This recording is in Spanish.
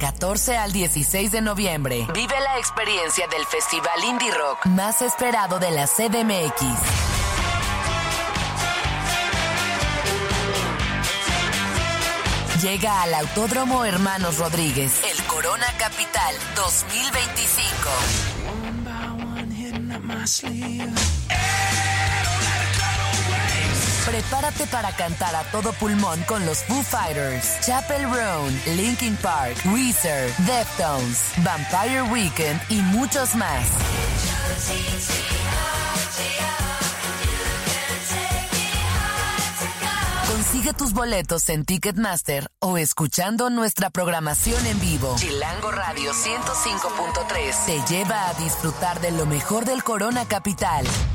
14 al 16 de noviembre. Vive la experiencia del Festival Indie Rock más esperado de la CDMX. Llega al Autódromo Hermanos Rodríguez, el Corona Capital 2025. Prepárate para cantar a todo pulmón con los Foo Fighters, Chappell Roan, Linkin Park, Weezer, Deftones, Vampire Weekend y muchos más. Consigue tus boletos en Ticketmaster o escuchando nuestra programación en vivo. Chilango Radio 105.3 te lleva a disfrutar de lo mejor del Corona Capital.